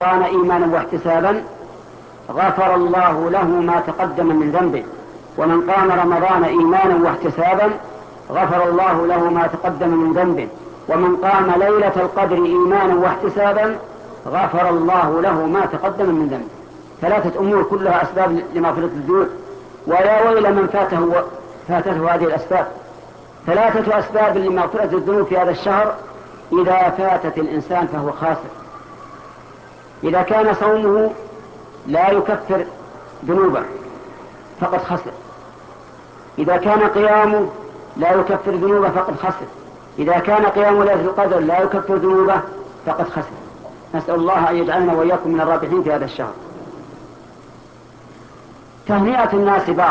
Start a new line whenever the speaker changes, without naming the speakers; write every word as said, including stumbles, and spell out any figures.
كان إيمانا واحتسابا غفر الله له ما تقدم من ذنبه. ومن قام رمضان إيمانا واحتسابا غفر الله له ما تقدم من ذنبه. ومن قام ليلة القدر إيمانا واحتسابا غفر الله له ما تقدم من ذنبه. ثلاثة أمور كلها أسباب لمغفرة الذنوب، ويا ويل من فاته فاتته هذه الأسباب. ثلاثة أسباب لمغفرة الذنوب في هذا الشهر إذا فاتت الإنسان فهو خاسر. إذا كان صومه لا يكفر ذنوبه فقد خسر. إذا كان قيامه لا يكفر ذنوبه فقد خسر. إذا كان قيام ليلة القدر لا يكفر ذنوبه فقد خسر. نسأل الله أن يجعلنا وإياكم من الرابحين في هذا الشهر. تهنئة الناس بعض